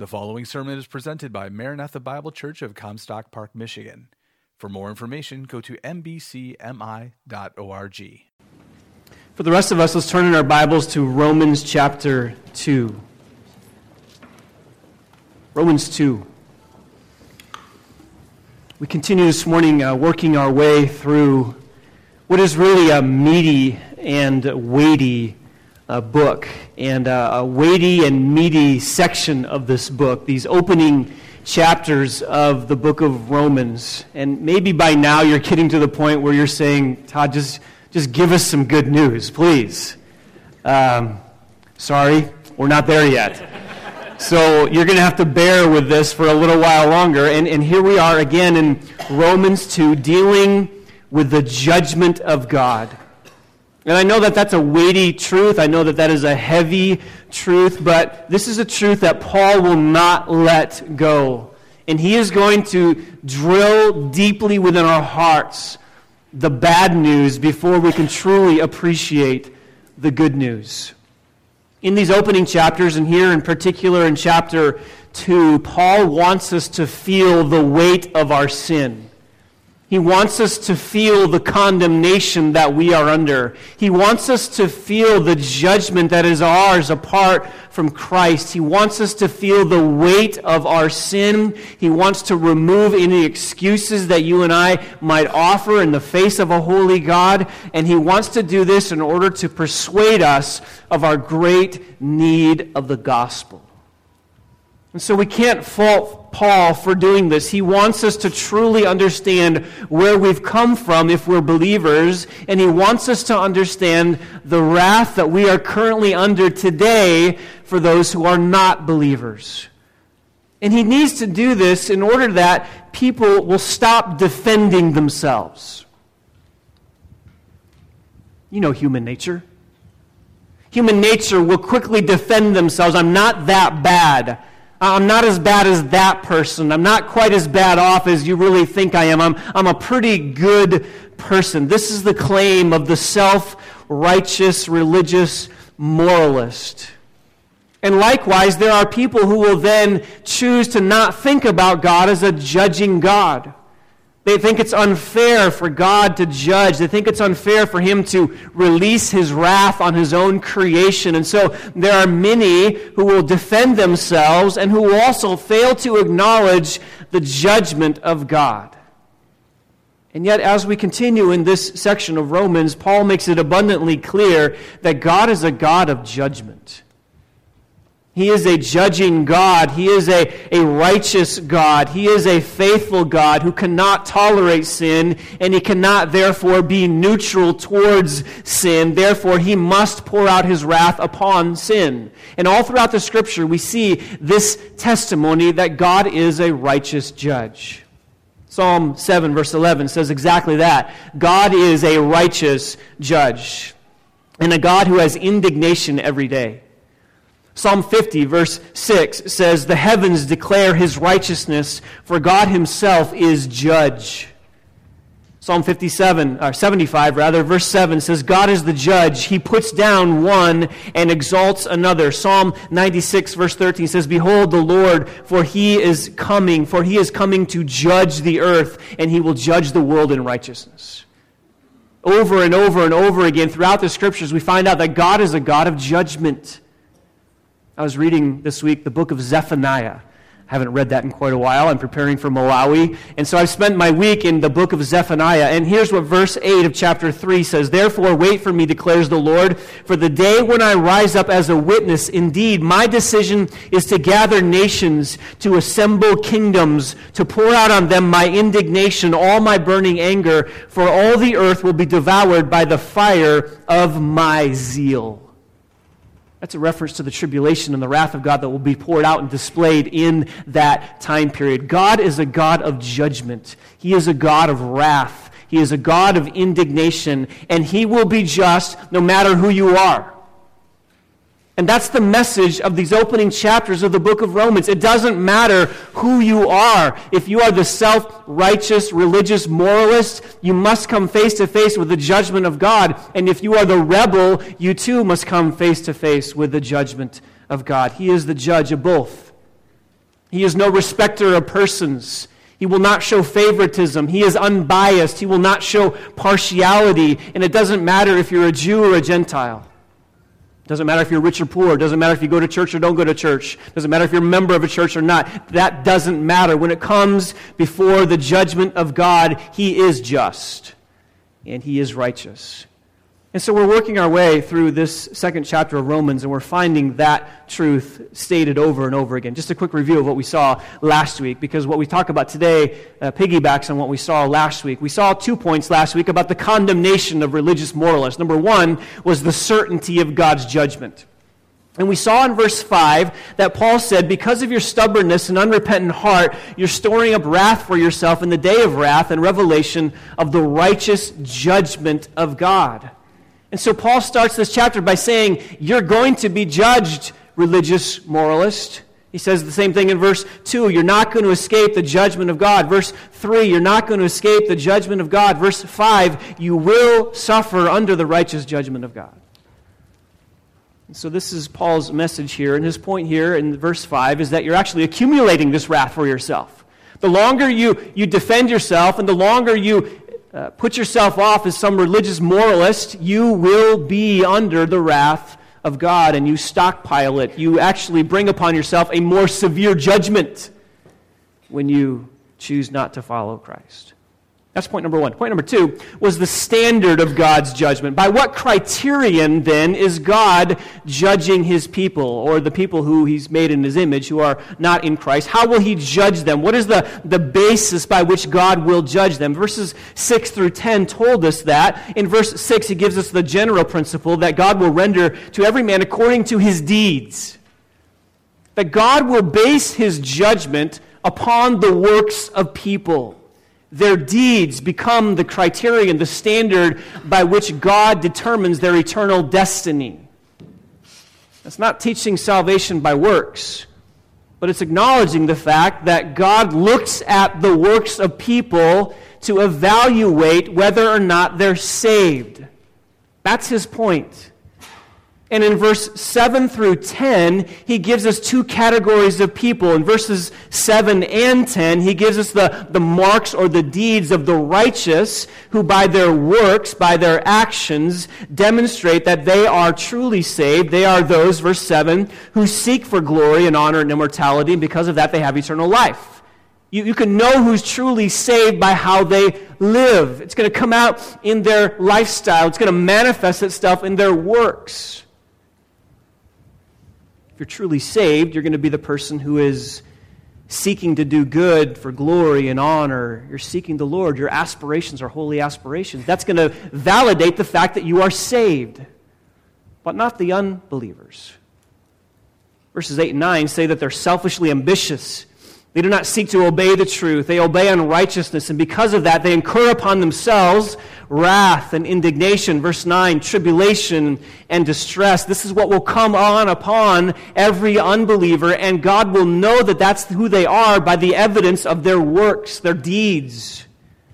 The following sermon is presented by Maranatha Bible Church of Comstock Park, Michigan. For more information, go to mbcmi.org. For the rest of us, let's turn in our Bibles to Romans chapter 2. Romans 2. We continue this morning working our way through what is really a meaty and weighty book, and a weighty and meaty section of this book, these opening chapters of the book of Romans. And maybe by now you're getting to the point where you're saying, Todd, just give us some good news, please. Sorry, we're not there yet. So you're going to have to bear with this for a little while longer. And here we are again in Romans 2, dealing with the judgment of God. And I know that that's a weighty truth. I know that that is a heavy truth, but this is a truth that Paul will not let go. And he is going to drill deeply within our hearts the bad news before we can truly appreciate the good news. In these opening chapters, and here in particular in chapter 2, Paul wants us to feel the weight of our sin. He wants us to feel the condemnation that we are under. He wants us to feel the judgment that is ours apart from Christ. He wants us to feel the weight of our sin. He wants to remove any excuses that you and I might offer in the face of a holy God. And he wants to do this in order to persuade us of our great need of the gospel. And so we can't fault Paul for doing this. He wants us to truly understand where we've come from if we're believers, and he wants us to understand the wrath that we are currently under today for those who are not believers. And he needs to do this in order that people will stop defending themselves. You know human nature. Human nature will quickly defend themselves. I'm not that bad. I'm not as bad as that person. I'm not quite as bad off as you really think I am. I'm a pretty good person. This is the claim of the self-righteous, religious moralist. And likewise, there are people who will then choose to not think about God as a judging God. They think it's unfair for God to judge. They think it's unfair for him to release his wrath on his own creation. And so there are many who will defend themselves and who will also fail to acknowledge the judgment of God. And yet, as we continue in this section of Romans, Paul makes it abundantly clear that God is a God of judgment. He is a judging God. He is a righteous God. He is a faithful God who cannot tolerate sin, and he cannot therefore be neutral towards sin. Therefore, he must pour out his wrath upon sin. And all throughout the Scripture, we see this testimony that God is a righteous judge. Psalm 7, verse 11 says exactly that. God is a righteous judge, and a God who has indignation every day. Psalm 50, verse 6 says, "The heavens declare his righteousness, for God himself is judge." Psalm 75, verse 7 says, "God is the judge. He puts down one and exalts another." Psalm 96, verse 13 says, "Behold the Lord, for he is coming to judge the earth, and he will judge the world in righteousness." Over and over and over again throughout the Scriptures, we find out that God is a God of judgment. I was reading this week the book of Zephaniah. I haven't read that in quite a while. I'm preparing for Malawi. And so I've spent my week in the book of Zephaniah. And here's what verse 8 of chapter 3 says. "Therefore wait for me, declares the Lord, for the day when I rise up as a witness. Indeed, my decision is to gather nations, to assemble kingdoms, to pour out on them my indignation, all my burning anger, for all the earth will be devoured by the fire of my zeal." That's a reference to the tribulation and the wrath of God that will be poured out and displayed in that time period. God is a God of judgment. He is a God of wrath. He is a God of indignation, and he will be just no matter who you are. And that's the message of these opening chapters of the book of Romans. It doesn't matter who you are. If you are the self-righteous, religious moralist, you must come face to face with the judgment of God. And if you are the rebel, you too must come face to face with the judgment of God. He is the judge of both. He is no respecter of persons. He will not show favoritism. He is unbiased. He will not show partiality. And it doesn't matter if you're a Jew or a Gentile. It doesn't matter if you're rich or poor. It doesn't matter if you go to church or don't go to church. It doesn't matter if you're a member of a church or not. That doesn't matter. When it comes before the judgment of God, He is just and He is righteous. And so we're working our way through this second chapter of Romans, and we're finding that truth stated over and over again. Just a quick review of what we saw last week, because what we talk about today piggybacks on what we saw last week. We saw 2 points last week about the condemnation of religious moralists. Number one was the certainty of God's judgment. And we saw in verse 5 that Paul said, because of your stubbornness and unrepentant heart, you're storing up wrath for yourself in the day of wrath and revelation of the righteous judgment of God. And so Paul starts this chapter by saying, you're going to be judged, religious moralist. He says the same thing in verse 2. You're not going to escape the judgment of God. Verse 3, you're not going to escape the judgment of God. Verse 5, you will suffer under the righteous judgment of God. And so this is Paul's message here, and his point here in verse 5 is that you're actually accumulating this wrath for yourself. The longer you defend yourself and the longer you put yourself off as some religious moralist, you will be under the wrath of God, and you stockpile it. You actually bring upon yourself a more severe judgment when you choose not to follow Christ. That's point number one. Point number two was the standard of God's judgment. By what criterion, then, is God judging His people, or the people who He's made in His image, who are not in Christ? How will He judge them? What is the basis by which God will judge them? Verses 6 through 10 told us that. In verse 6, He gives us the general principle that God will render to every man according to his deeds. That God will base His judgment upon the works of people. Their deeds become the criterion, the standard by which God determines their eternal destiny. It's not teaching salvation by works, but it's acknowledging the fact that God looks at the works of people to evaluate whether or not they're saved. That's His point. And in verse 7 through 10, He gives us two categories of people. In verses 7 and 10, He gives us the marks or the deeds of the righteous who by their works, by their actions, demonstrate that they are truly saved. They are those, verse 7, who seek for glory and honor and immortality, and because of that they have eternal life. You can know who's truly saved by how they live. It's going to come out in their lifestyle. It's going to manifest itself in their works. If you're truly saved, you're going to be the person who is seeking to do good for glory and honor. You're seeking the Lord. Your aspirations are holy aspirations. That's going to validate the fact that you are saved, but not the unbelievers. Verses 8 and 9 say that they're selfishly ambitious. They do not seek to obey the truth. They obey unrighteousness, and because of that, they incur upon themselves wrath and indignation. Verse 9, tribulation and distress. This is what will come on upon every unbeliever, and God will know that that's who they are by the evidence of their works, their deeds.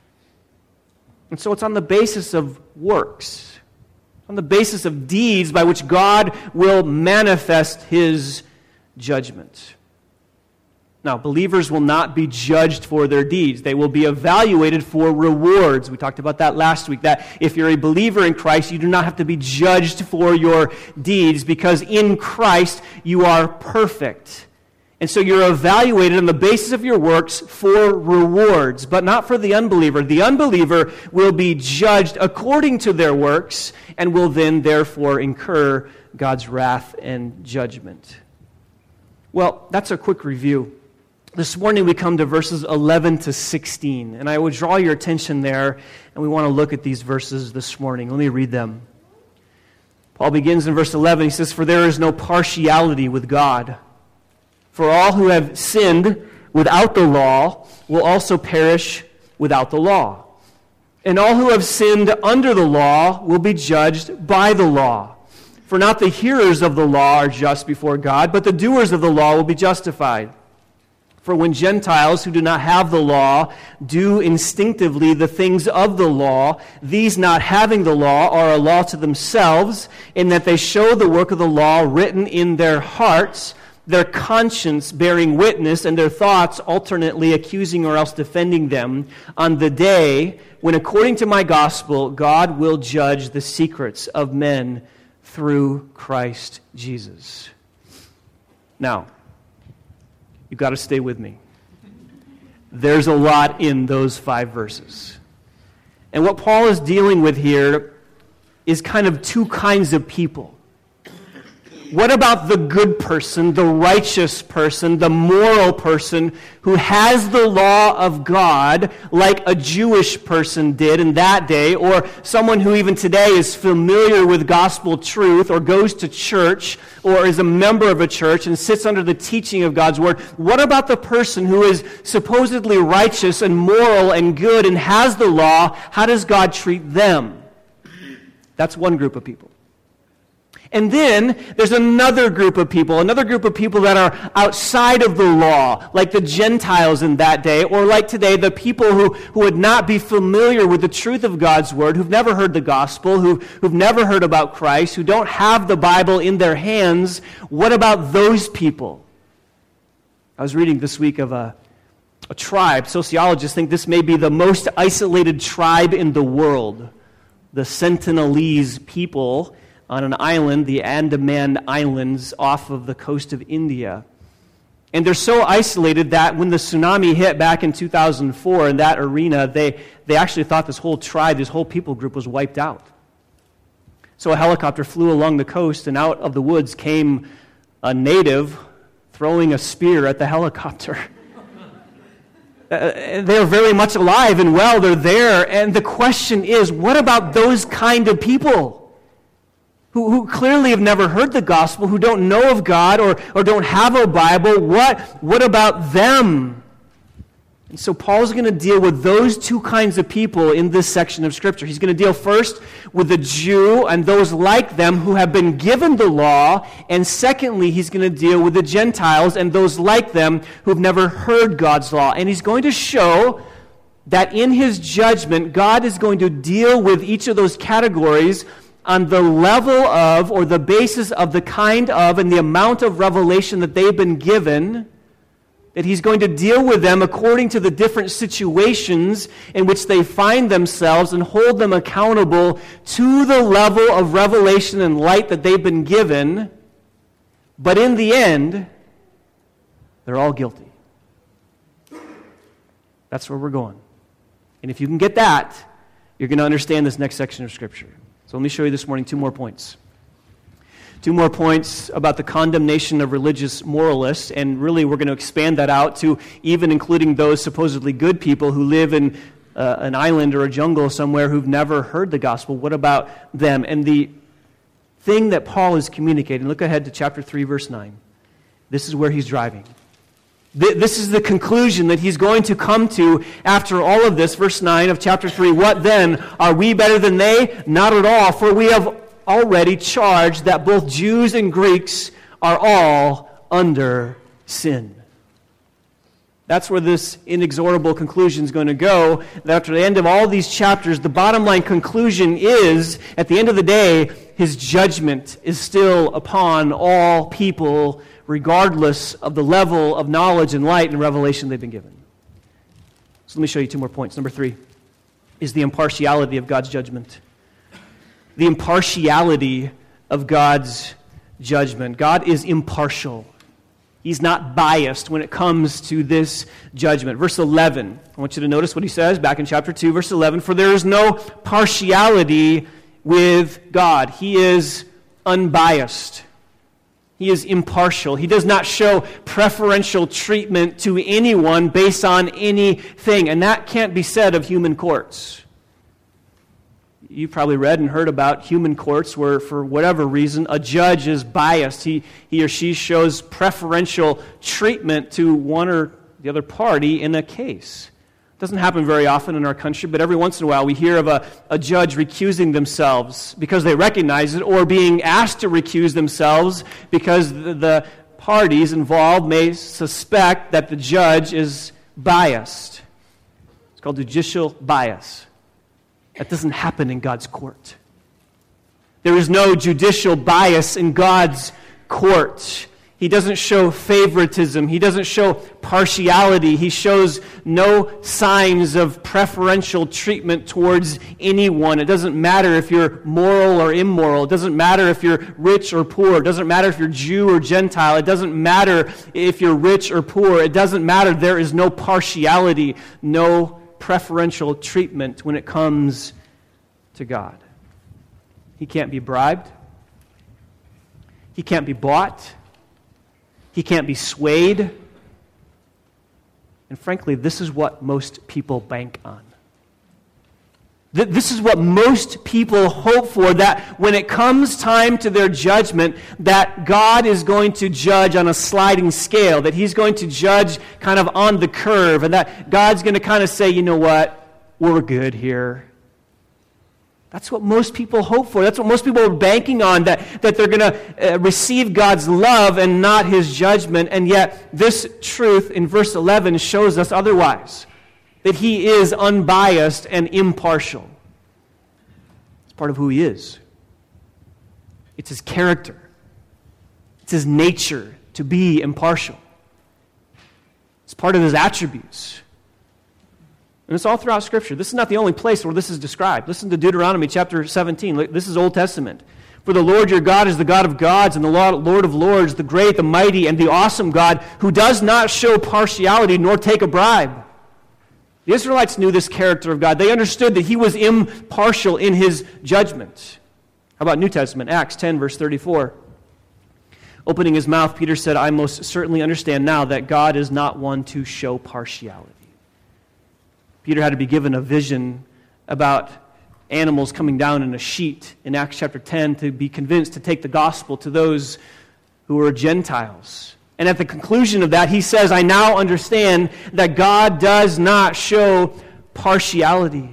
And so it's on the basis of works, on the basis of deeds by which God will manifest His judgment. Now, believers will not be judged for their deeds. They will be evaluated for rewards. We talked about that last week, that if you're a believer in Christ, you do not have to be judged for your deeds because in Christ you are perfect. And so you're evaluated on the basis of your works for rewards, but not for the unbeliever. The unbeliever will be judged according to their works and will then therefore incur God's wrath and judgment. Well, that's a quick review. This morning we come to verses 11 to 16, and I would draw your attention there, and we want to look at these verses this morning. Let me read them. Paul begins in verse 11. He says, "For there is no partiality with God. For all who have sinned without the law will also perish without the law. And all who have sinned under the law will be judged by the law. For not the hearers of the law are just before God, but the doers of the law will be justified. For when Gentiles who do not have the law do instinctively the things of the law, these not having the law are a law to themselves, in that they show the work of the law written in their hearts, their conscience bearing witness, and their thoughts alternately accusing or else defending them on the day when, according to my gospel, God will judge the secrets of men through Christ Jesus. Now, you've got to stay with me. There's a lot in those 5 verses. And what Paul is dealing with here is kind of 2 kinds of people. What about the good person, the righteous person, the moral person who has the law of God like a Jewish person did in that day, or someone who even today is familiar with gospel truth or goes to church or is a member of a church and sits under the teaching of God's word? What about the person who is supposedly righteous and moral and good and has the law? How does God treat them? That's one group of people. And then there's another group of people that are outside of the law, like the Gentiles in that day, or like today, the people who would not be familiar with the truth of God's word, who've never heard the gospel, who've never heard about Christ, who don't have the Bible in their hands. What about those people? I was reading this week of a tribe. Sociologists think this may be the most isolated tribe in the world, the Sentinelese people, on an island, the Andaman Islands, off of the coast of India. And they're so isolated that when the tsunami hit back in 2004 in that arena, they actually thought this whole tribe, this whole people group was wiped out. So a helicopter flew along the coast, and out of the woods came a native throwing a spear at the helicopter. They're very much alive and well, they're there. And the question is, what about those kind of people? Who clearly have never heard the gospel, who don't know of God or don't have a Bible. What about them? And so Paul's going to deal with those 2 kinds of people in this section of Scripture. He's going to deal first with the Jew and those like them who have been given the law, and secondly, he's going to deal with the Gentiles and those like them who've never heard God's law. And he's going to show that in his judgment, God is going to deal with each of those categories on the level of, or the basis of, the kind of and the amount of revelation that they've been given, that he's going to deal with them according to the different situations in which they find themselves and hold them accountable to the level of revelation and light that they've been given. But in the end, they're all guilty. That's where we're going. And if you can get that, you're going to understand this next section of Scripture. So let me show you this morning 2 more points. 2 more points about the condemnation of religious moralists, and really we're going to expand that out to even including those supposedly good people who live in an island or a jungle somewhere who've never heard the gospel. What about them? And the thing that Paul is communicating, look ahead to chapter 3, verse 9. This is where he's driving. This is the conclusion that he's going to come to after all of this. Verse 9 of chapter 3, what then? Are we better than they? Not at all, for we have already charged that both Jews and Greeks are all under sin. That's where this inexorable conclusion is going to go. That after the end of all these chapters, the bottom line conclusion is, at the end of the day, his judgment is still upon all people, regardless of the level of knowledge and light and revelation they've been given. So let me show you 2 more points. Number 3 is the impartiality of God's judgment. The impartiality of God's judgment. God is impartial. He's not biased when it comes to this judgment. Verse 11, I want you to notice what he says back in chapter 2, verse 11. For there is no partiality with God. He is unbiased. He is impartial. He does not show preferential treatment to anyone based on anything. And that can't be said of human courts. You've probably read and heard about human courts where, for whatever reason, a judge is biased. He or she shows preferential treatment to one or the other party in a case. It doesn't happen very often in our country, but every once in a while we hear of a judge recusing themselves because they recognize it, or being asked to recuse themselves because the parties involved may suspect that the judge is biased. It's called judicial bias. That doesn't happen in God's court. There is no judicial bias in God's court. He doesn't show favoritism. He doesn't show partiality. He shows no signs of preferential treatment towards anyone. It doesn't matter if you're moral or immoral. It doesn't matter if you're rich or poor. It doesn't matter if you're Jew or Gentile. It doesn't matter if you're rich or poor. It doesn't matter. There is no partiality, no preferential treatment when it comes to God. He can't be bribed. He can't be bought. He can't be swayed. And frankly, this is what most people bank on. This is what most people hope for, that when it comes time to their judgment, that God is going to judge on a sliding scale, that He's going to judge kind of on the curve, and that God's going to kind of say, you know what, we're good here. That's what most people hope for. That's what most people are banking on, that they're going to receive God's love and not His judgment. And yet, this truth in verse 11 shows us otherwise, that He is unbiased and impartial. It's part of who He is. It's His character. It's His nature to be impartial. It's part of His attributes. And it's all throughout Scripture. This is not the only place where this is described. Listen to Deuteronomy chapter 17. This is Old Testament. For the Lord your God is the God of gods and the Lord of lords, the great, the mighty, and the awesome God, who does not show partiality nor take a bribe. The Israelites knew this character of God. They understood that He was impartial in His judgment. How about New Testament? Acts 10, verse 34. Opening his mouth, Peter said, I most certainly understand now that God is not one to show partiality. Peter had to be given a vision about animals coming down in a sheet in Acts chapter 10 to be convinced to take the gospel to those who were Gentiles. And at the conclusion of that, he says, I now understand that God does not show partiality.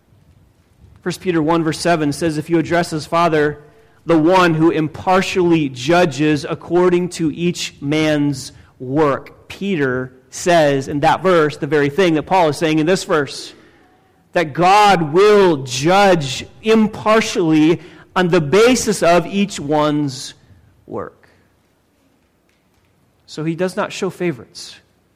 1 Peter 1 verse 7 says, if you address as Father, the one who impartially judges according to each man's work. Peter says in that verse the very thing that Paul is saying in this verse, that God will judge impartially on the basis of each one's work. So He does not show favorites.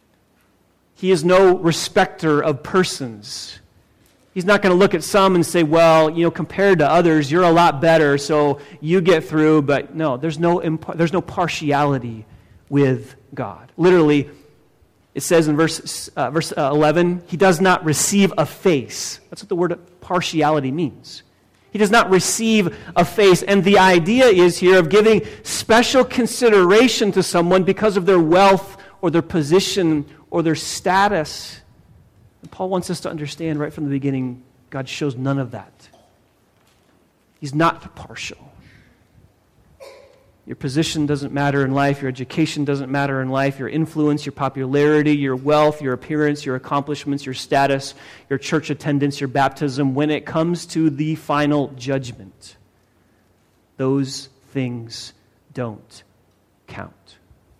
He is no respecter of persons. He's not going to look at some and say, well, compared to others, you're a lot better, so you get through. But no, there's no partiality with God. Literally, it says in verse 11, He does not receive a face. That's what the word partiality means. He does not receive a face. And the idea is here of giving special consideration to someone because of their wealth or their position or their status. And Paul wants us to understand right from the beginning, God shows none of that. He's not partial. Your position doesn't matter in life. Your education doesn't matter in life. Your influence, your popularity, your wealth, your appearance, your accomplishments, your status, your church attendance, your baptism. When it comes to the final judgment, those things don't count.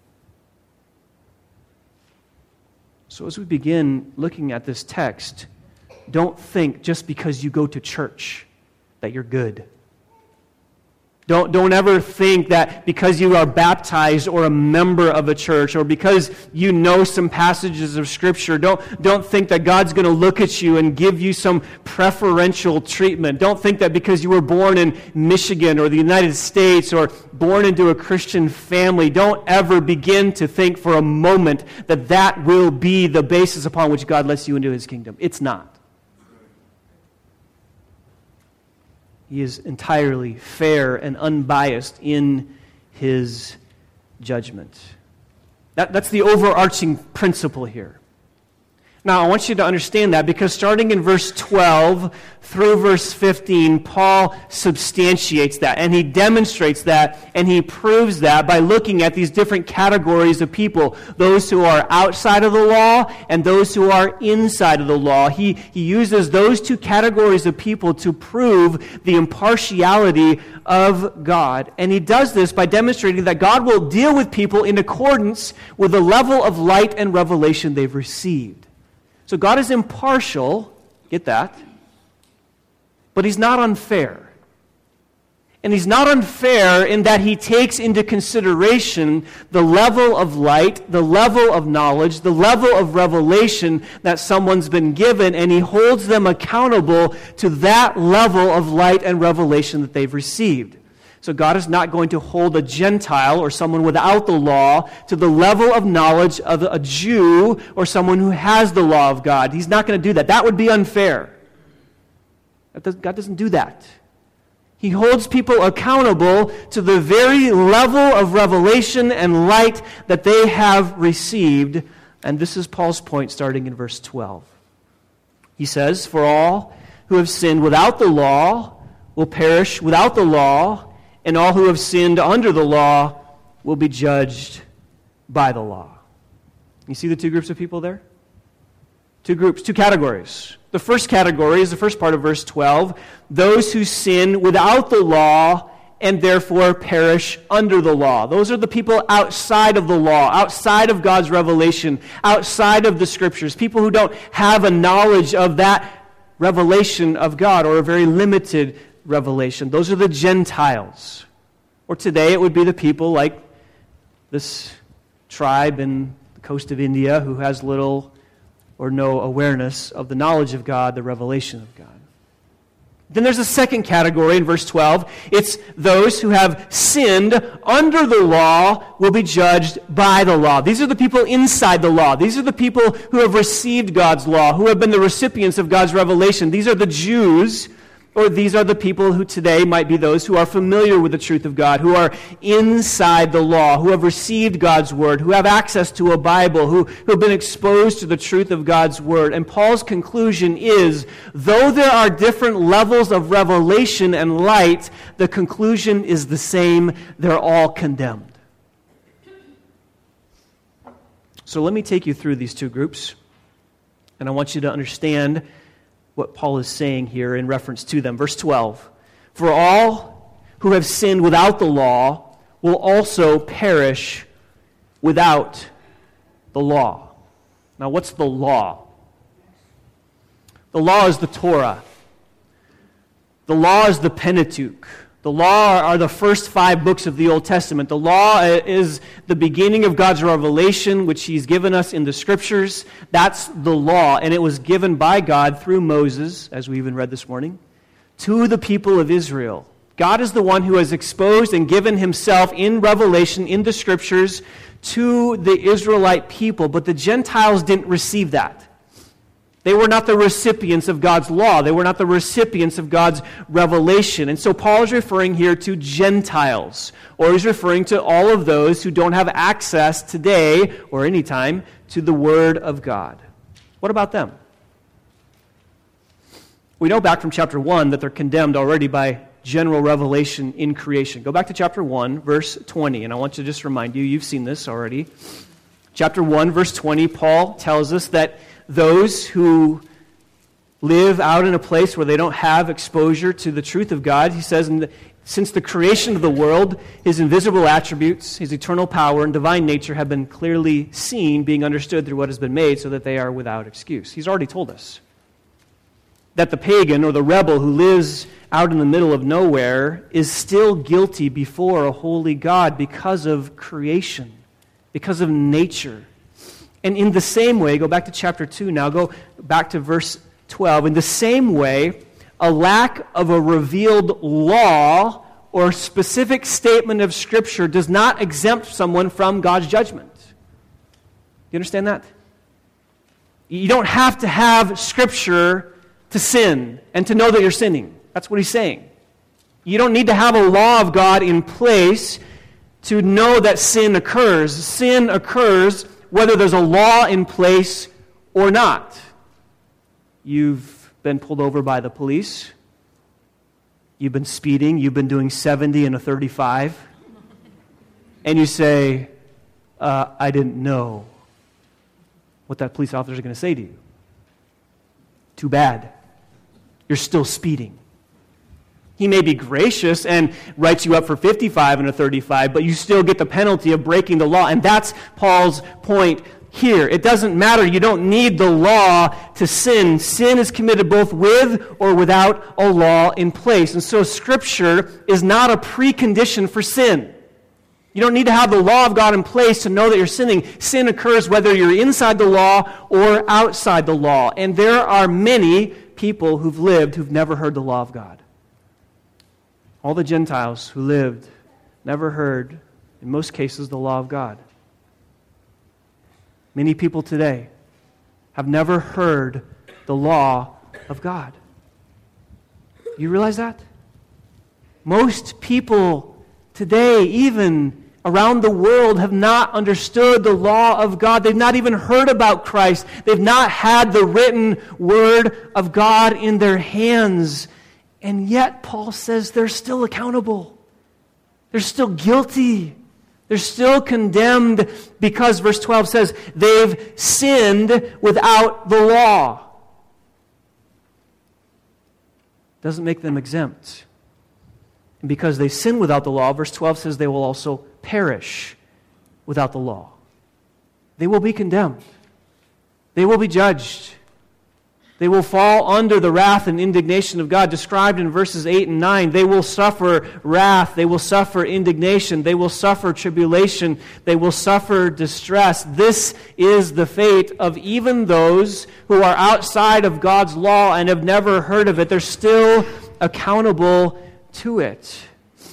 So as we begin looking at this text, don't think just because you go to church that you're good. Don't ever think that because you are baptized or a member of a church or because you know some passages of Scripture, don't think that God's going to look at you and give you some preferential treatment. Don't think that because you were born in Michigan or the United States or born into a Christian family, don't ever begin to think for a moment that that will be the basis upon which God lets you into His kingdom. It's not. He is entirely fair and unbiased in His judgment. That's the overarching principle here. Now, I want you to understand that because starting in verse 12 through verse 15, Paul substantiates that, and he demonstrates that, and he proves that by looking at these different categories of people, those who are outside of the law and those who are inside of the law. He uses those two categories of people to prove the impartiality of God. And he does this by demonstrating that God will deal with people in accordance with the level of light and revelation they've received. So God is impartial, get that, but He's not unfair. And he's not unfair in that he takes into consideration the level of light, the level of knowledge, the level of revelation that someone's been given, and he holds them accountable to that level of light and revelation that they've received. So God is not going to hold a Gentile or someone without the law to the level of knowledge of a Jew or someone who has the law of God. He's not going to do that. That would be unfair. God doesn't do that. He holds people accountable to the very level of revelation and light that they have received. And this is Paul's point starting in verse 12. He says, "For all who have sinned without the law will perish without the law, and all who have sinned under the law will be judged by the law." You see the two groups of people there? Two groups, two categories. The first category is the first part of verse 12, those who sin without the law and therefore perish under the law. Those are the people outside of the law, outside of God's revelation, outside of the Scriptures, people who don't have a knowledge of that revelation of God or a very limited revelation. Those are the Gentiles. Or today it would be the people like this tribe in the coast of India who has little or no awareness of the knowledge of God, the revelation of God. Then there's a second category in verse 12. It's those who have sinned under the law will be judged by the law. These are the people inside the law. These are the people who have received God's law, who have been the recipients of God's revelation. These are the Jews, or these are the people who today might be those who are familiar with the truth of God, who are inside the law, who have received God's word, who have access to a Bible, who have been exposed to the truth of God's word. And Paul's conclusion is, though there are different levels of revelation and light, the conclusion is the same. They're all condemned. So let me take you through these two groups, and I want you to understand what Paul is saying here in reference to them. Verse 12, "For all who have sinned without the law will also perish without the law." Now, what's the law? The law is the Torah. The law is the Pentateuch. The law are the first 5 books of the Old Testament. The law is the beginning of God's revelation, which He's given us in the Scriptures. That's the law, and it was given by God through Moses, as we even read this morning, to the people of Israel. God is the one who has exposed and given Himself in revelation, in the Scriptures, to the Israelite people, but the Gentiles didn't receive that. They were not the recipients of God's law. They were not the recipients of God's revelation. And so Paul is referring here to Gentiles, or he's referring to all of those who don't have access today or any time to the Word of God. What about them? We know back from chapter 1 that they're condemned already by general revelation in creation. Go back to chapter 1, verse 20, and I want to just remind you, you've seen this already. Chapter 1, verse 20, Paul tells us that those who live out in a place where they don't have exposure to the truth of God, he says, since the creation of the world, His invisible attributes, His eternal power and divine nature have been clearly seen, being understood through what has been made, so that they are without excuse. He's already told us that the pagan or the rebel who lives out in the middle of nowhere is still guilty before a holy God because of creation, because of nature. And in the same way, go back to chapter 2 now, go back to verse 12. In the same way, a lack of a revealed law or specific statement of Scripture does not exempt someone from God's judgment. You understand that? You don't have to have Scripture to sin and to know that you're sinning. That's what he's saying. You don't need to have a law of God in place to know that sin occurs. Sin occurs whether there's a law in place or not. You've been pulled over by the police. You've been speeding. You've been doing 70 in a 35. And you say, I didn't know what that police officer is going to say to you. Too bad. You're still speeding. He may be gracious and writes you up for 55 and a 35, but you still get the penalty of breaking the law. And that's Paul's point here. It doesn't matter. You don't need the law to sin. Sin is committed both with or without a law in place. And so Scripture is not a precondition for sin. You don't need to have the law of God in place to know that you're sinning. Sin occurs whether you're inside the law or outside the law. And there are many people who've lived who've never heard the law of God. All the Gentiles who lived never heard, in most cases, the law of God. Many people today have never heard the law of God. You realize that? Most people today, even around the world, have not understood the law of God. They've not even heard about Christ. They've not had the written word of God in their hands. And yet, Paul says they're still accountable. They're still guilty. They're still condemned because, verse 12 says, they've sinned without the law. Doesn't make them exempt. And because they sin without the law, verse 12 says they will also perish without the law. They will be condemned. They will be judged. They will fall under the wrath and indignation of God described in verses 8 and 9. They will suffer wrath. They will suffer indignation. They will suffer tribulation. They will suffer distress. This is the fate of even those who are outside of God's law and have never heard of it. They're still accountable to it,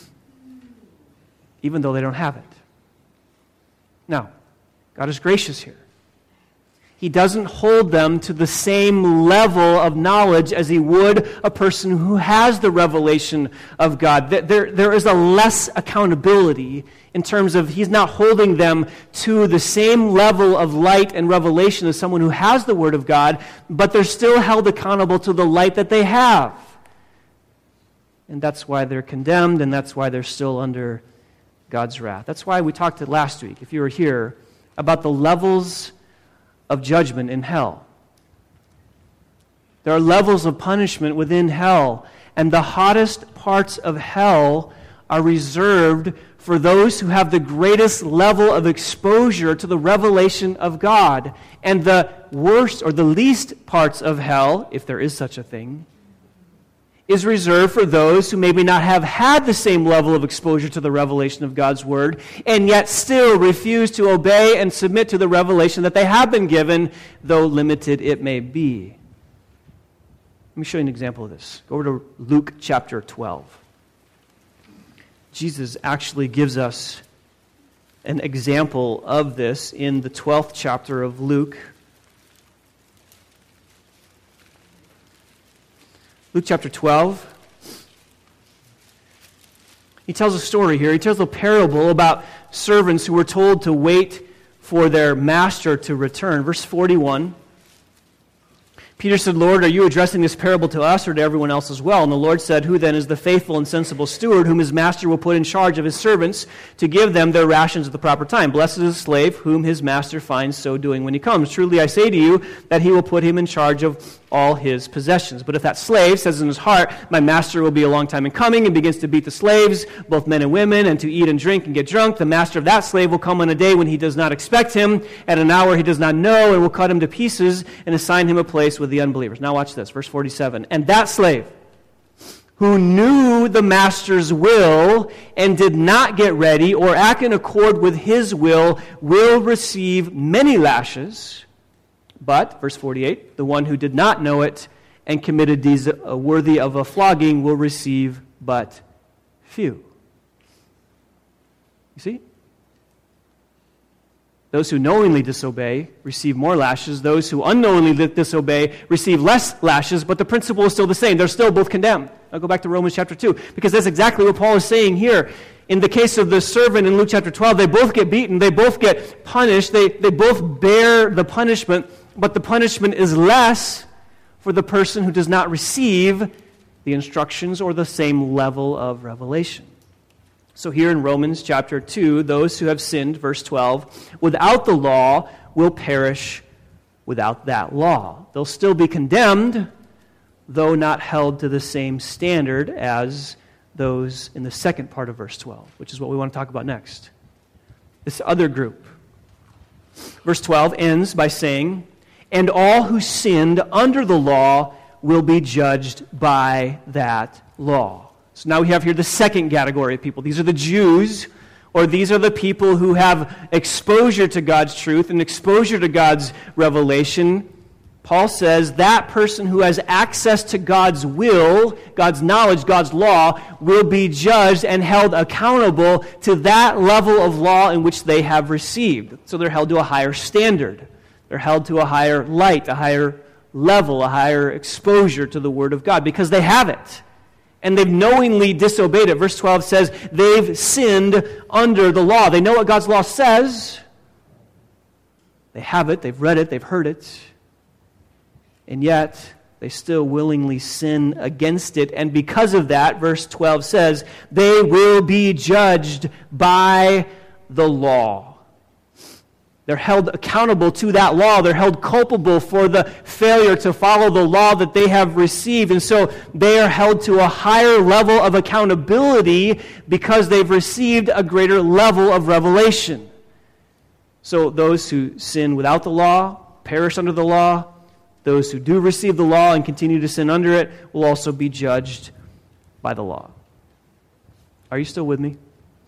even though they don't have it. Now, God is gracious here. He doesn't hold them to the same level of knowledge as He would a person who has the revelation of God. There is a less accountability in terms of He's not holding them to the same level of light and revelation as someone who has the Word of God, but they're still held accountable to the light that they have. And that's why they're condemned, and that's why they're still under God's wrath. That's why we talked last week, if you were here, about the levels of judgment in hell. There are levels of punishment within hell, and the hottest parts of hell are reserved for those who have the greatest level of exposure to the revelation of God. And the worst or the least parts of hell, if there is such a thing, is reserved for those who maybe not have had the same level of exposure to the revelation of God's Word, and yet still refuse to obey and submit to the revelation that they have been given, though limited it may be. Let me show you an example of this. Go over to Luke chapter 12. Jesus actually gives us an example of this in the 12th chapter of Luke. Luke chapter 12, he tells a story here. He tells a parable about servants who were told to wait for their master to return. Verse 41, Peter said, "Lord, are you addressing this parable to us or to everyone else as well?" And the Lord said, "Who then is the faithful and sensible steward whom his master will put in charge of his servants to give them their rations at the proper time? Blessed is the slave whom his master finds so doing when he comes. Truly I say to you that he will put him in charge of all his possessions. But if that slave says in his heart, 'My master will be a long time in coming,' and begins to beat the slaves, both men and women, and to eat and drink and get drunk, the master of that slave will come on a day when he does not expect him, at an hour he does not know, and will cut him to pieces and assign him a place with the unbelievers." Now watch this, verse 47. "And that slave who knew the master's will and did not get ready or act in accord with his will receive many lashes. But," verse 48, "the one who did not know it and committed deeds worthy of a flogging will receive but few." You see? Those who knowingly disobey receive more lashes. Those who unknowingly disobey receive less lashes, but the principle is still the same. They're still both condemned. I'll go back to Romans chapter 2, because that's exactly what Paul is saying here. In the case of the servant in Luke chapter 12, they both get beaten, they both get punished, they both bear the punishment, but the punishment is less for the person who does not receive the instructions or the same level of revelation. So here in Romans chapter 2, those who have sinned, verse 12, without the law will perish without that law. They'll still be condemned, though not held to the same standard as those in the second part of verse 12, which is what we want to talk about next. This other group. Verse 12 ends by saying, "And all who sinned under the law will be judged by that law." So now we have here the second category of people. These are the Jews, or these are the people who have exposure to God's truth and exposure to God's revelation. Paul says that person who has access to God's will, God's knowledge, God's law, will be judged and held accountable to that level of law in which they have received. So they're held to a higher standard. They're held to a higher light, a higher level, a higher exposure to the Word of God because they have it. And they've knowingly disobeyed it. Verse 12 says they've sinned under the law. They know what God's law says. They have it, they've read it, they've heard it. And yet, they still willingly sin against it. And because of that, verse 12 says, they will be judged by the law. They're held accountable to that law. They're held culpable for the failure to follow the law that they have received. And so they are held to a higher level of accountability because they've received a greater level of revelation. So those who sin without the law, perish under the law. Those who do receive the law and continue to sin under it will also be judged by the law. Are you still with me?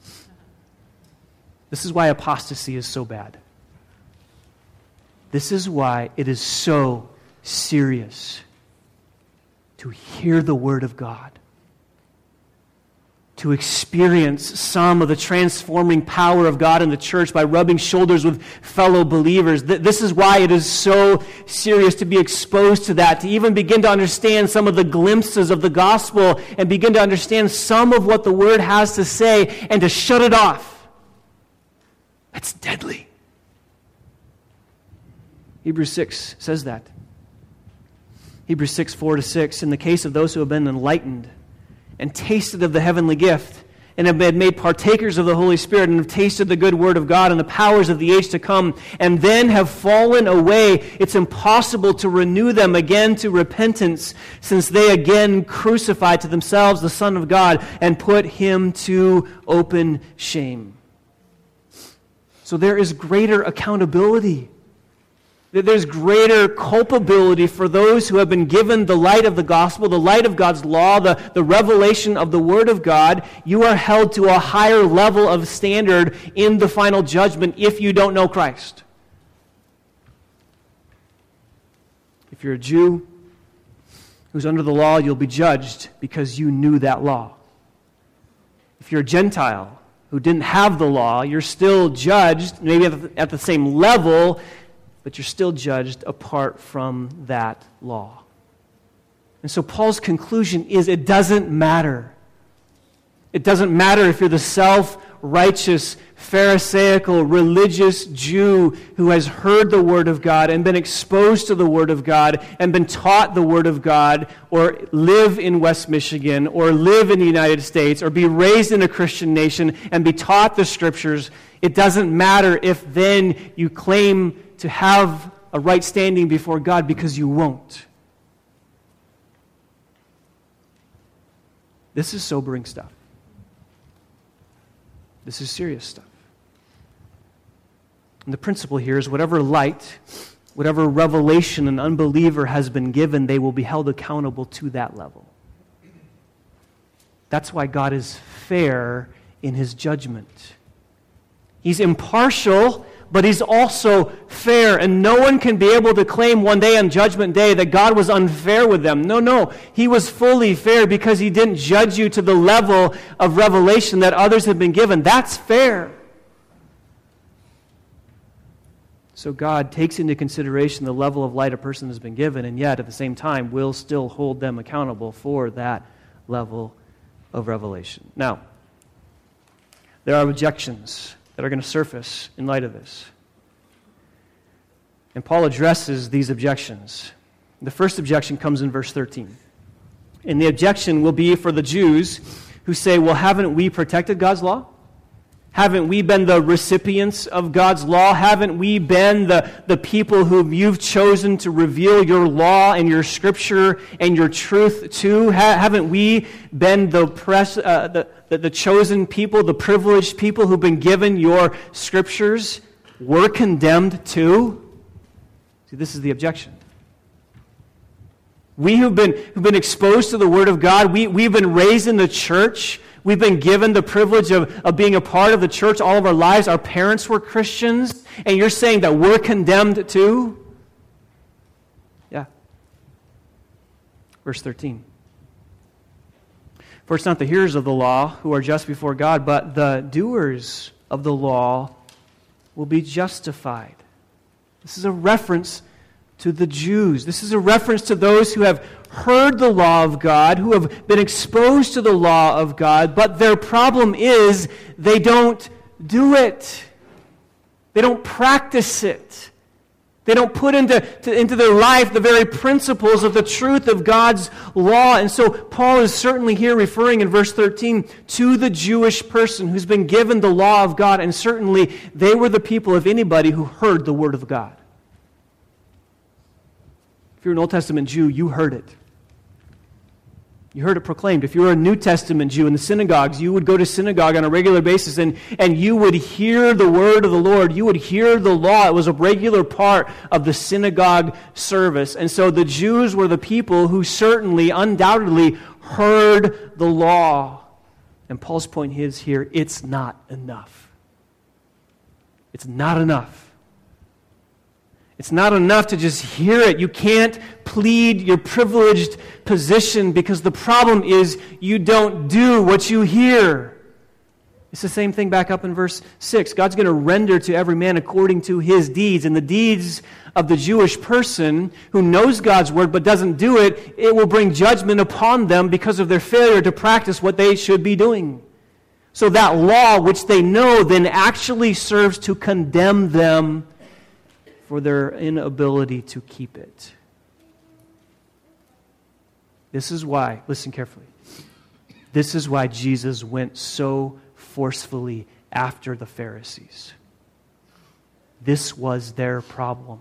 This is why apostasy is so bad. This is why it is so serious to hear the Word of God, to experience some of the transforming power of God in the church by rubbing shoulders with fellow believers. This is why it is so serious to be exposed to that, to even begin to understand some of the glimpses of the gospel and begin to understand some of what the Word has to say and to shut it off. That's deadly. Hebrews 6 says that. Hebrews 6, 4-6, in the case of those who have been enlightened and tasted of the heavenly gift, and have been made partakers of the Holy Spirit, and have tasted the good word of God and the powers of the age to come, and then have fallen away, it's impossible to renew them again to repentance, since they again crucified to themselves the Son of God and put him to open shame. So there is greater accountability. There's greater culpability for those who have been given the light of the gospel, the light of God's law, the revelation of the Word of God. You are held to a higher level of standard in the final judgment if you don't know Christ. If you're a Jew who's under the law, you'll be judged because you knew that law. If you're a Gentile who didn't have the law, you're still judged, maybe at the same level, but you're still judged apart from that law. And so Paul's conclusion is it doesn't matter. It doesn't matter if you're the self-righteous, Pharisaical, religious Jew who has heard the Word of God and been exposed to the Word of God and been taught the Word of God, or live in West Michigan, or live in the United States, or be raised in a Christian nation and be taught the Scriptures. It doesn't matter if then you claim to have a right standing before God, because you won't. This is sobering stuff. This is serious stuff. And the principle here is whatever light, whatever revelation an unbeliever has been given, they will be held accountable to that level. That's why God is fair in His judgment. He's impartial, but He's also fair, and no one can be able to claim one day on Judgment Day that God was unfair with them. No. He was fully fair because He didn't judge you to the level of revelation that others have been given. That's fair. So God takes into consideration the level of light a person has been given, and yet at the same time will still hold them accountable for that level of revelation. Now, there are objections that are going to surface in light of this. And Paul addresses these objections. The first objection comes in verse 13. And the objection will be for the Jews who say, well, haven't we protected God's law? Haven't we been the recipients of God's law? Haven't we been the people whom you've chosen to reveal your law and your Scripture and your truth to? Haven't we been the chosen people, the privileged people who've been given your Scriptures? we're condemned too? See, this is the objection. We who've been exposed to the Word of God, we've been raised in the church, we've been given the privilege of being a part of the church all of our lives. Our parents were Christians, and you're saying that we're condemned too? Yeah. Verse 13. For it's not the hearers of the law who are just before God, but the doers of the law will be justified. This is a reference to the Jews. This is a reference to those who have heard the law of God, who have been exposed to the law of God, but their problem is they don't do it. They don't practice it. They don't put into their life the very principles of the truth of God's law. And so Paul is certainly here referring in verse 13 to the Jewish person who's been given the law of God, and certainly they were the people, if anybody, who heard the word of God. If you're an Old Testament Jew, you heard it. You heard it proclaimed. If you were a New Testament Jew in the synagogues, you would go to synagogue on a regular basis and you would hear the word of the Lord. You would hear the law. It was a regular part of the synagogue service. And so the Jews were the people who certainly, undoubtedly, heard the law. And Paul's point is here, it's not enough. It's not enough. It's not enough to just hear it. You can't plead your privileged position because the problem is you don't do what you hear. It's the same thing back up in verse 6. God's going to render to every man according to his deeds. And the deeds of the Jewish person who knows God's word but doesn't do it, it will bring judgment upon them because of their failure to practice what they should be doing. So that law, which they know, then actually serves to condemn them for their inability to keep it. This is why, listen carefully, this is why Jesus went so forcefully after the Pharisees. This was their problem.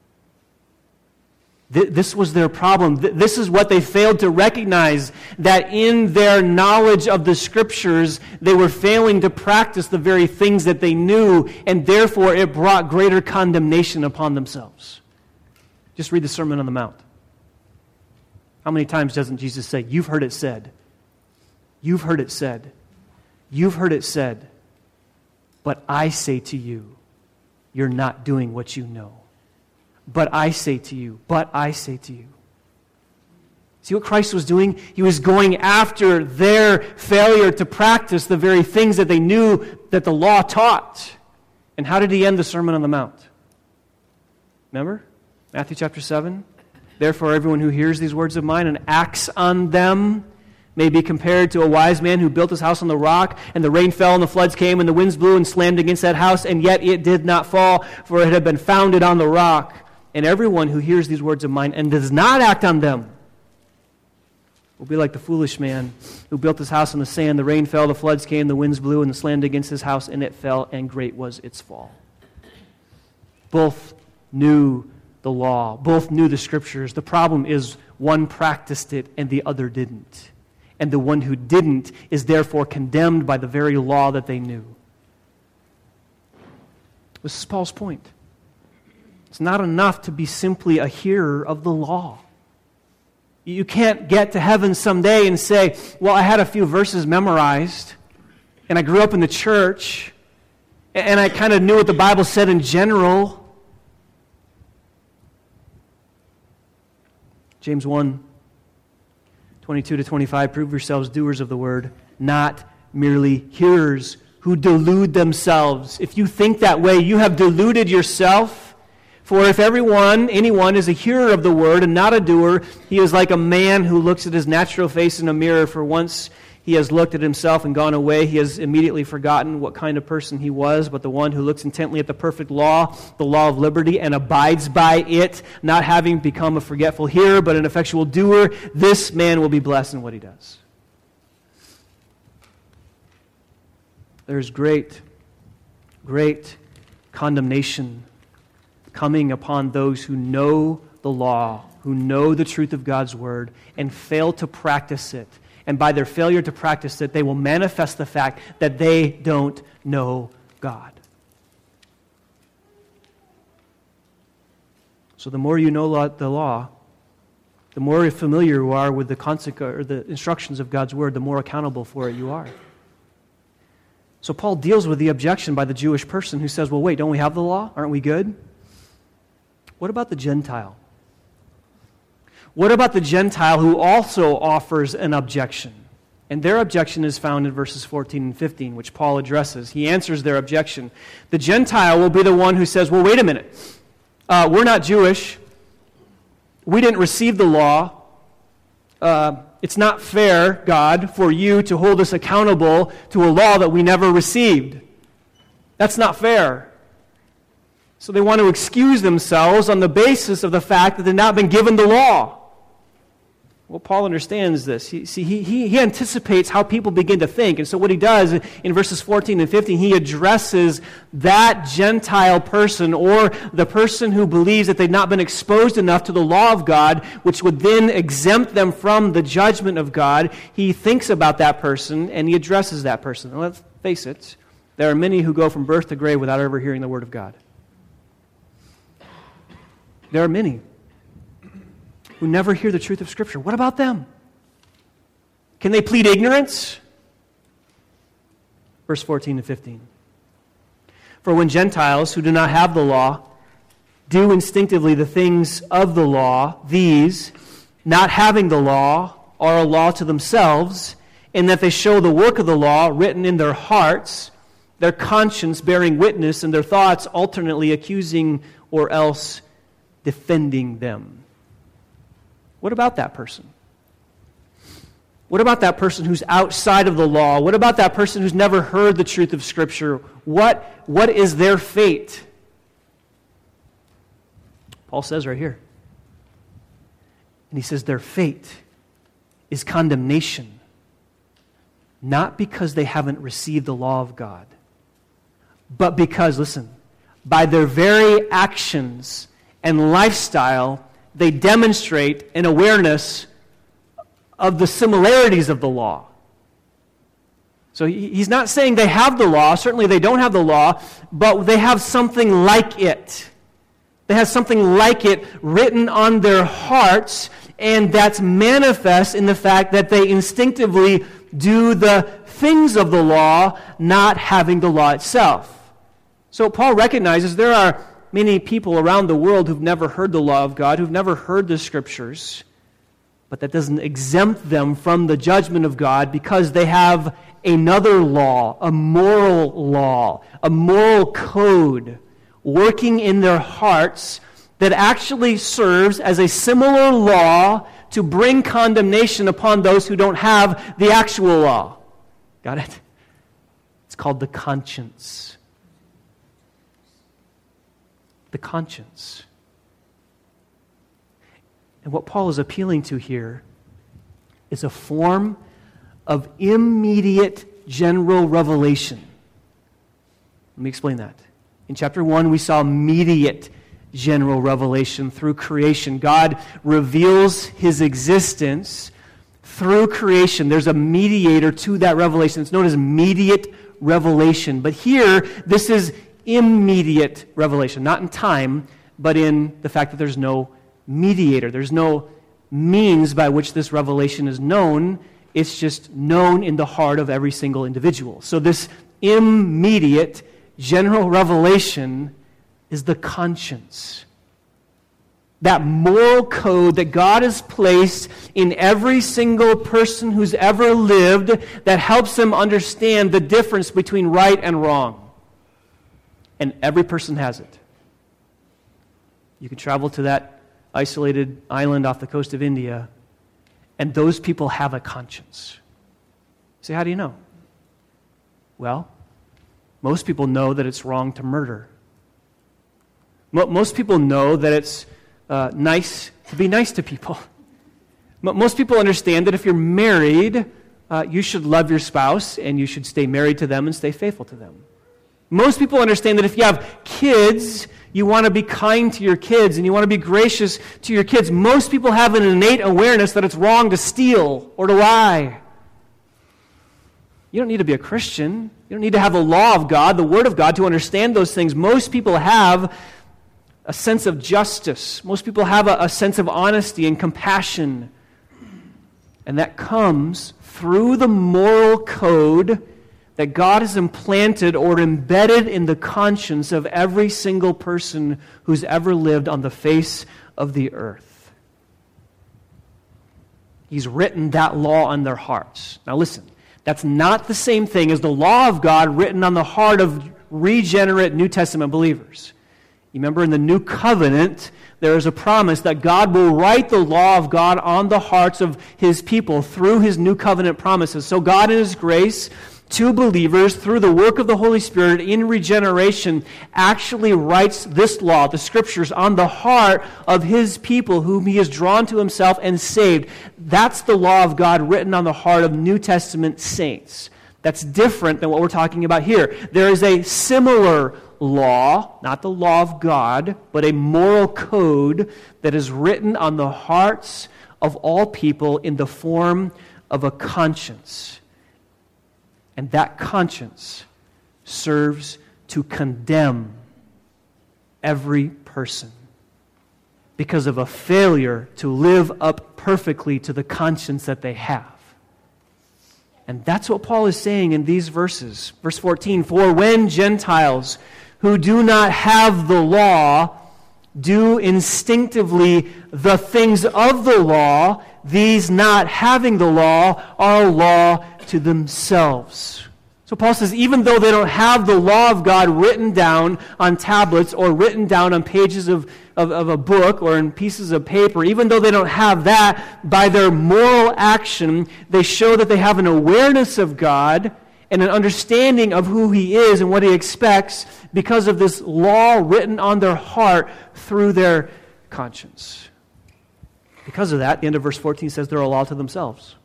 This was their problem. This is what they failed to recognize, that in their knowledge of the Scriptures, they were failing to practice the very things that they knew, and therefore it brought greater condemnation upon themselves. Just read the Sermon on the Mount. How many times doesn't Jesus say, "You've heard it said, you've heard it said, you've heard it said, but I say to you, you're not doing what you know. But I say to you, but I say to you." See what Christ was doing? He was going after their failure to practice the very things that they knew that the law taught. And how did he end the Sermon on the Mount? Remember? Matthew chapter 7. "Therefore everyone who hears these words of mine and acts on them may be compared to a wise man who built his house on the rock, and the rain fell, and the floods came, and the winds blew and slammed against that house, and yet it did not fall, for it had been founded on the rock. And everyone who hears these words of mine and does not act on them will be like the foolish man who built his house on the sand. The rain fell, the floods came, the winds blew, and slammed against his house, and it fell, and great was its fall." Both knew the law. Both knew the Scriptures. The problem is one practiced it and the other didn't. And the one who didn't is therefore condemned by the very law that they knew. This is Paul's point. It's not enough to be simply a hearer of the law. You can't get to heaven someday and say, "Well, I had a few verses memorized, and I grew up in the church, and I kind of knew what the Bible said in general." James 1, 22 to 25, "Prove yourselves doers of the word, not merely hearers who delude themselves." If you think that way, you have deluded yourself. "For if anyone is a hearer of the word and not a doer, he is like a man who looks at his natural face in a mirror. For once he has looked at himself and gone away, he has immediately forgotten what kind of person he was. But the one who looks intently at the perfect law, the law of liberty, and abides by it, not having become a forgetful hearer, but an effectual doer, this man will be blessed in what he does." There's great condemnation coming upon those who know the law, who know the truth of God's word, and fail to practice it. And by their failure to practice it, they will manifest the fact that they don't know God. So the more you know the law, the more familiar you are with the instructions of God's word, the more accountable for it you are. So Paul deals with the objection by the Jewish person who says, well, wait, don't we have the law? Aren't we good? What about the Gentile? What about the Gentile who also offers an objection? And their objection is found in verses 14 and 15, which Paul addresses. He answers their objection. The Gentile will be the one who says, well, wait a minute. We're not Jewish. We didn't receive the law. It's not fair, God, for you to hold us accountable to a law that we never received. That's not fair. So they want to excuse themselves on the basis of the fact that they've not been given the law. Well, Paul understands this. He anticipates how people begin to think. And so what he does in verses 14 and 15, he addresses that Gentile person or the person who believes that they've not been exposed enough to the law of God, which would then exempt them from the judgment of God. He thinks about that person and he addresses that person. And let's face it, there are many who go from birth to grave without ever hearing the word of God. There are many who never hear the truth of Scripture. What about them? Can they plead ignorance? Verse 14 and 15. For when Gentiles who do not have the law do instinctively the things of the law, these, not having the law, are a law to themselves, in that they show the work of the law written in their hearts, their conscience bearing witness, and their thoughts alternately accusing or else defending them. What about that person? What about that person who's outside of the law? What about that person who's never heard the truth of Scripture? What is their fate? Paul says right here. And he says their fate is condemnation, not because they haven't received the law of God, but because, listen, by their very actions and lifestyle, they demonstrate an awareness of the similarities of the law. So he's not saying they have the law. Certainly they don't have the law, but they have something like it. They have something like it written on their hearts, and that's manifest in the fact that they instinctively do the things of the law, not having the law itself. So Paul recognizes there are many people around the world who've never heard the law of God, who've never heard the Scriptures, but that doesn't exempt them from the judgment of God because they have another law, a moral code working in their hearts that actually serves as a similar law to bring condemnation upon those who don't have the actual law. Got it? It's called the conscience. The conscience. And what Paul is appealing to here is a form of immediate general revelation. Let me explain that. In chapter 1, we saw immediate general revelation through creation. God reveals His existence through creation. There's a mediator to that revelation. It's known as immediate revelation. But here, this is immediate revelation, not in time, but in the fact that there's no mediator. There's no means by which this revelation is known. It's just known in the heart of every single individual. So this immediate general revelation is the conscience. That moral code that God has placed in every single person who's ever lived that helps them understand the difference between right and wrong. And every person has it. You can travel to that isolated island off the coast of India, and those people have a conscience. You say, how do you know? Well, most people know that it's wrong to murder. Most people know that it's nice to be nice to people. Most people understand that if you're married, you should love your spouse, and you should stay married to them and stay faithful to them. Most people understand that if you have kids, you want to be kind to your kids and you want to be gracious to your kids. Most people have an innate awareness that it's wrong to steal or to lie. You don't need to be a Christian. You don't need to have the law of God, the Word of God, to understand those things. Most people have a sense of justice. Most people have a sense of honesty and compassion. And that comes through the moral code that God has implanted or embedded in the conscience of every single person who's ever lived on the face of the earth. He's written that law on their hearts. Now listen, that's not the same thing as the law of God written on the heart of regenerate New Testament believers. You remember in the New Covenant, there is a promise that God will write the law of God on the hearts of His people through His New Covenant promises. So God in His grace to believers through the work of the Holy Spirit in regeneration actually writes this law, the Scriptures, on the heart of His people whom He has drawn to Himself and saved. That's the law of God written on the heart of New Testament saints. That's different than what we're talking about here. There is a similar law, not the law of God, but a moral code that is written on the hearts of all people in the form of a conscience. And that conscience serves to condemn every person because of a failure to live up perfectly to the conscience that they have. And that's what Paul is saying in these verses. Verse 14, "For when Gentiles who do not have the law do instinctively the things of the law, these not having the law are a law to themselves." So Paul says, even though they don't have the law of God written down on tablets or written down on pages of a book or in pieces of paper, even though they don't have that, by their moral action, they show that they have an awareness of God and an understanding of who He is and what He expects because of this law written on their heart through their conscience. Because of that, the end of verse 14 says they're a law to themselves.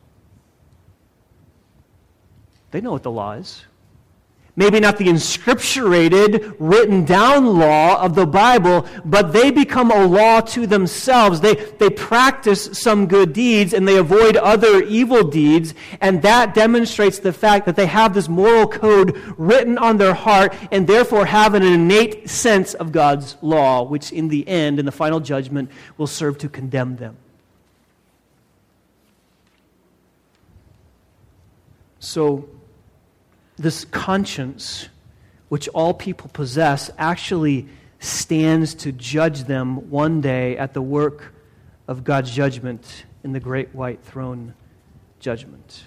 They know what the law is. Maybe not the inscripturated, written down law of the Bible, but they become a law to themselves. They practice some good deeds and they avoid other evil deeds, and that demonstrates the fact that they have this moral code written on their heart and therefore have an innate sense of God's law, which in the end, in the final judgment, will serve to condemn them. So, this conscience, which all people possess, actually stands to judge them one day at the work of God's judgment in the great white throne judgment.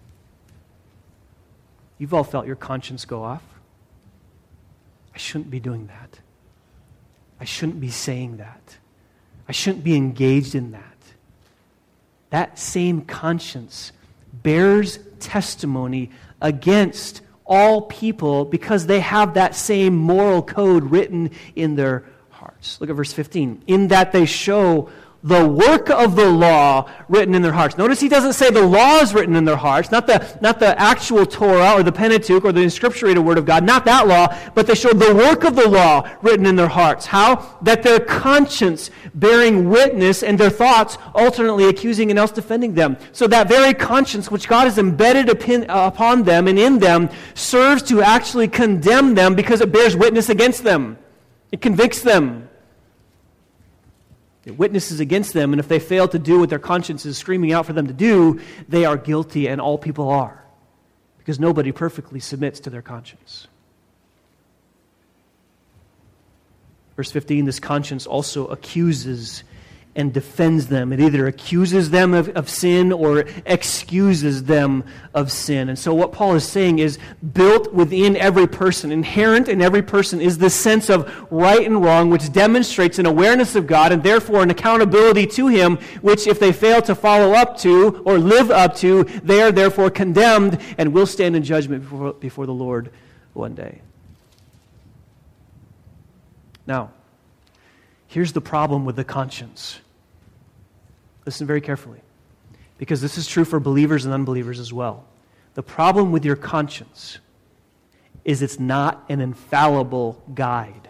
You've all felt your conscience go off. I shouldn't be doing that. I shouldn't be saying that. I shouldn't be engaged in that. That same conscience bears testimony against all people because they have that same moral code written in their hearts. Look at verse 15. In that they show the work of the law written in their hearts. Notice he doesn't say the law is written in their hearts, not the actual Torah or the Pentateuch or the inscripturated Word of God, not that law, but they show the work of the law written in their hearts. How? That their conscience bearing witness and their thoughts alternately accusing and else defending them. So that very conscience which God has embedded upon them and in them serves to actually condemn them because it bears witness against them. It convicts them. It witnesses against them, and if they fail to do what their conscience is screaming out for them to do, they are guilty, and all people are, because nobody perfectly submits to their conscience. Verse 15, this conscience also accuses and defends them. It either accuses them of sin or excuses them of sin. And so what Paul is saying is built within every person, inherent in every person, is the sense of right and wrong, which demonstrates an awareness of God and therefore an accountability to Him, which if they fail to follow up to or live up to, they are therefore condemned and will stand in judgment before the Lord one day. Now, here's the problem with the conscience. Listen very carefully, because this is true for believers and unbelievers as well. The problem with your conscience is it's not an infallible guide.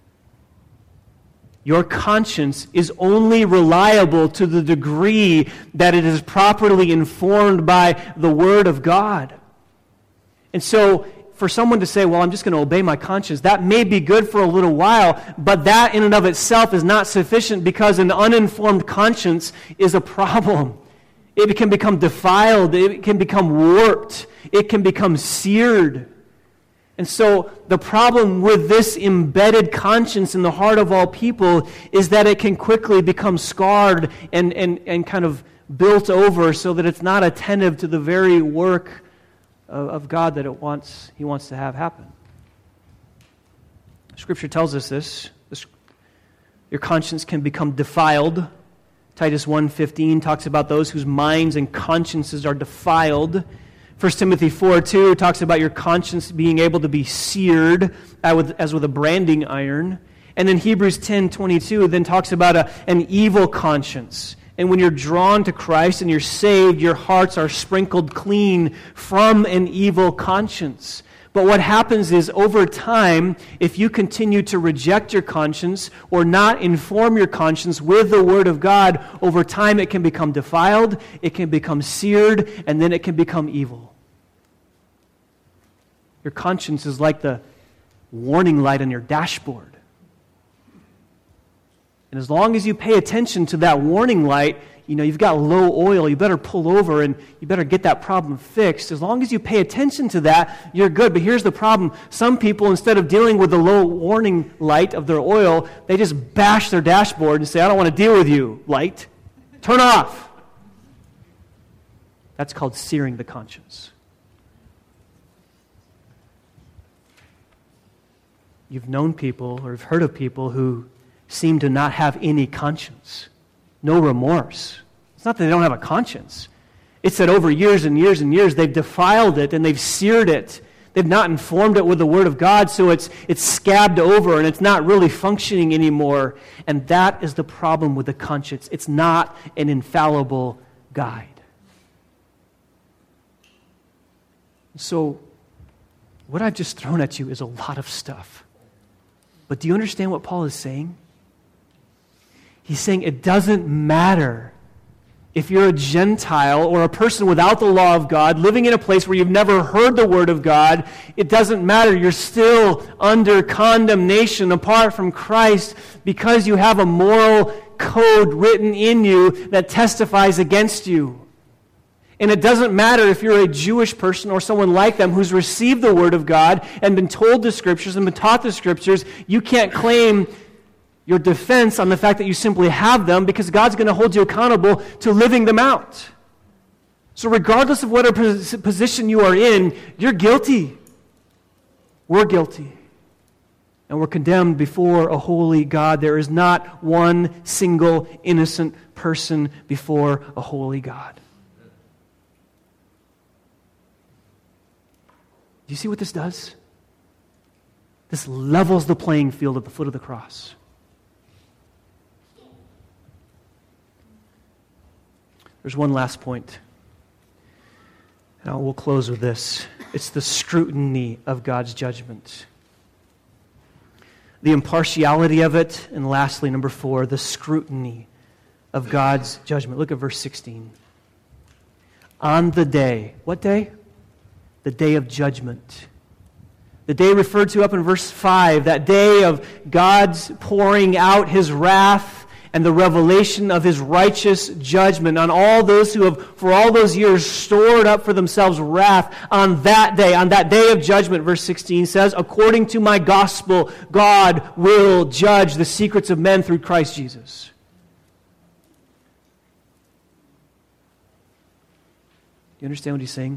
Your conscience is only reliable to the degree that it is properly informed by the Word of God. And so, for someone to say, well, I'm just going to obey my conscience, that may be good for a little while, but that in and of itself is not sufficient, because an uninformed conscience is a problem. It can become defiled. It can become warped. It can become seared. And so the problem with this embedded conscience in the heart of all people is that it can quickly become scarred and kind of built over, so that it's not attentive to the very work of God that He wants to have happen. Scripture tells us this. Your conscience can become defiled. Titus 1:15 talks about those whose minds and consciences are defiled. 1 Timothy 4:2 talks about your conscience being able to be seared as with a branding iron. And then Hebrews 10:22 then talks about an evil conscience. And when you're drawn to Christ and you're saved, your hearts are sprinkled clean from an evil conscience. But what happens is, over time, if you continue to reject your conscience or not inform your conscience with the Word of God, over time it can become defiled, it can become seared, and then it can become evil. Your conscience is like the warning light on your dashboard. And as long as you pay attention to that warning light, you've got low oil, you better pull over and you better get that problem fixed. As long as you pay attention to that, you're good. But here's the problem. Some people, instead of dealing with the low warning light of their oil, they just bash their dashboard and say, I don't want to deal with you, light. Turn off. That's called searing the conscience. You've known people or have heard of people who seem to not have any conscience, no remorse. It's not that they don't have a conscience. It's that over years and years and years, they've defiled it and they've seared it. They've not informed it with the Word of God, so it's scabbed over and it's not really functioning anymore. And that is the problem with the conscience. It's not an infallible guide. So, what I've just thrown at you is a lot of stuff. But do you understand what Paul is saying? He's saying it doesn't matter if you're a Gentile or a person without the law of God, living in a place where you've never heard the Word of God. It doesn't matter. You're still under condemnation apart from Christ, because you have a moral code written in you that testifies against you. And it doesn't matter if you're a Jewish person or someone like them who's received the Word of God and been told the Scriptures and been taught the Scriptures. You can't claim your defense on the fact that you simply have them, because God's going to hold you accountable to living them out. So regardless of whatever position you are in, you're guilty. We're guilty. And we're condemned before a holy God. There is not one single innocent person before a holy God. Do you see what this does? This levels the playing field at the foot of the cross. There's one last point, and we'll close with this. It's the scrutiny of God's judgment. The impartiality of it, and lastly, number 4, the scrutiny of God's judgment. Look at verse 16. On the day, what day? The day of judgment. The day referred to up in verse 5, that day of God's pouring out His wrath and the revelation of His righteous judgment on all those who have, for all those years, stored up for themselves wrath. On that day of judgment, verse 16 says, according to my gospel, God will judge the secrets of men through Christ Jesus. Do you understand what he's saying?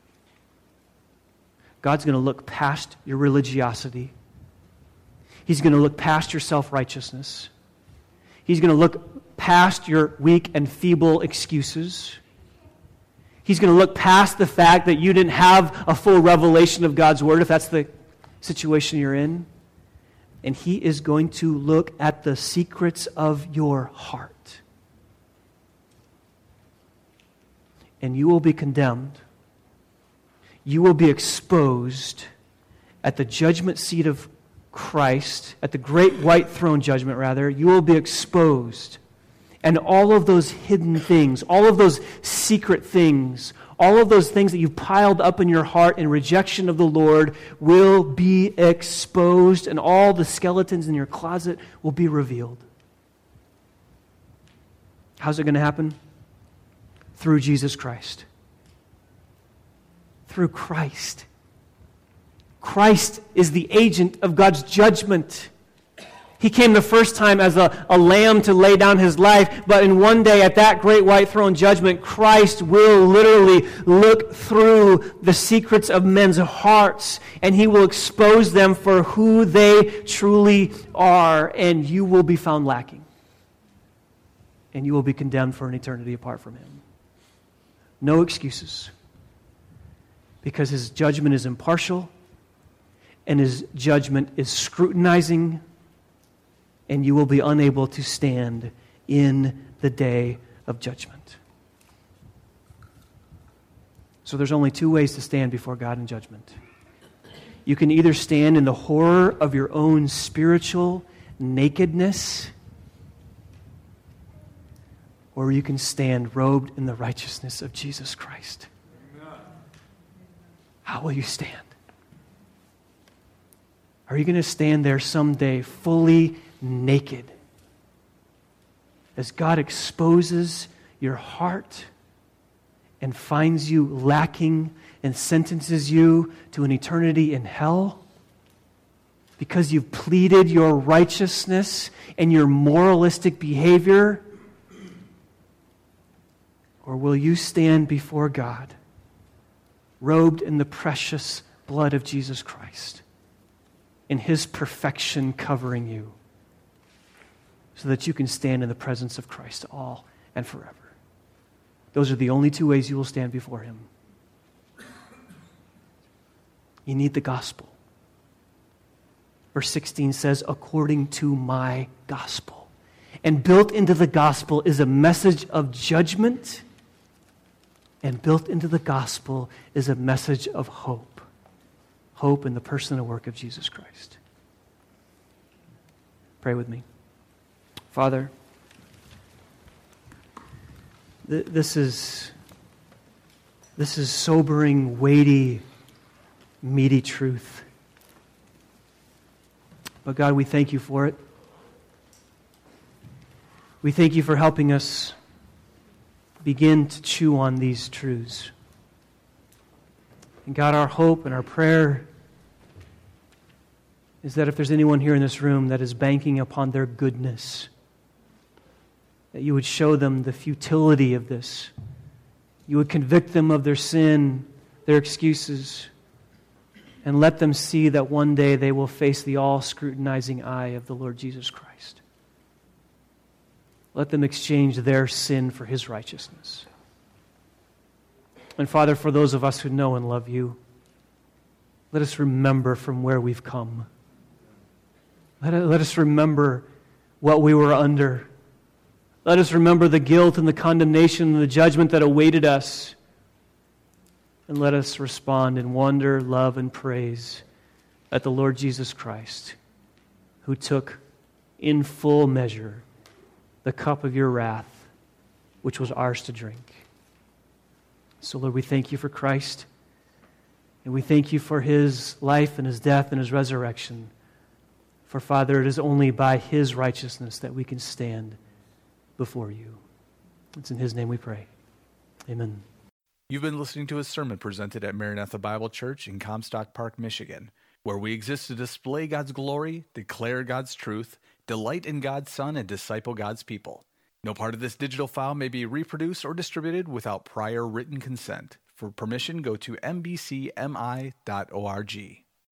God's going to look past your religiosity. He's going to look past your self-righteousness. He's going to look past your weak and feeble excuses. He's going to look past the fact that you didn't have a full revelation of God's Word, if that's the situation you're in. And He is going to look at the secrets of your heart. And you will be condemned. You will be exposed at the judgment seat of Christ, at the great white throne judgment, rather. You will be exposed. And all of those hidden things, all of those secret things, all of those things that you've piled up in your heart in rejection of the Lord will be exposed, and all the skeletons in your closet will be revealed. How's it going to happen? Through Jesus Christ. Through Christ. Christ is the agent of God's judgment. He came the first time as a lamb to lay down his life, but in one day at that great white throne judgment, Christ will literally look through the secrets of men's hearts, and he will expose them for who they truly are, and you will be found lacking. And you will be condemned for an eternity apart from him. No excuses. Because his judgment is impartial, and his judgment is scrutinizing, and you will be unable to stand in the day of judgment. So there's only two ways to stand before God in judgment. You can either stand in the horror of your own spiritual nakedness, or you can stand robed in the righteousness of Jesus Christ. Amen. How will you stand? Are you going to stand there someday fully naked as God exposes your heart and finds you lacking and sentences you to an eternity in hell because you've pleaded your righteousness and your moralistic behavior? Or will you stand before God, robed in the precious blood of Jesus Christ, in his perfection covering you, so that you can stand in the presence of Christ all and forever? Those are the only two ways you will stand before him. You need the gospel. Verse 16 says, according to my gospel. And built into the gospel is a message of judgment, and built into the gospel is a message of hope. Hope in the person and work of Jesus Christ. Pray with me. Father, this is sobering, weighty, meaty truth. But God, we thank you for it. We thank you for helping us begin to chew on these truths. And God, our hope and our prayer is that if there's anyone here in this room that is banking upon their goodness, that you would show them the futility of this. You would convict them of their sin, their excuses, and let them see that one day they will face the all-scrutinizing eye of the Lord Jesus Christ. Let them exchange their sin for his righteousness. And Father, for those of us who know and love you, let us remember from where we've come. Let us remember what we were under. Let us remember the guilt and the condemnation and the judgment that awaited us. And let us respond in wonder, love, and praise at the Lord Jesus Christ, who took in full measure the cup of your wrath, which was ours to drink. So, Lord, we thank you for Christ, and we thank you for his life and his death and his resurrection. For, Father, it is only by his righteousness that we can stand before you. It's in his name we pray. Amen. You've been listening to a sermon presented at Maranatha Bible Church in Comstock Park, Michigan, where we exist to display God's glory, declare God's truth, delight in God's Son, and disciple God's people. No part of this digital file may be reproduced or distributed without prior written consent. For permission, go to mbcmi.org.